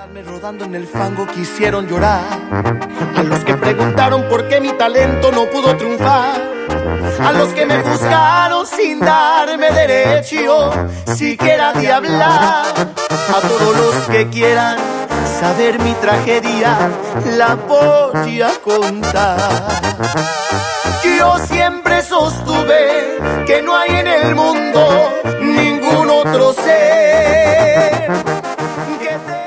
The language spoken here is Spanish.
Rodando en el fango quisieron llorar, a los que preguntaron por qué mi talento no pudo triunfar, a los que me juzgaron sin darme derecho siquiera de hablar, a todos los que quieran saber mi tragedia la voy a contar. Yo siempre sostuve que no hay en el mundo ningún otro ser que te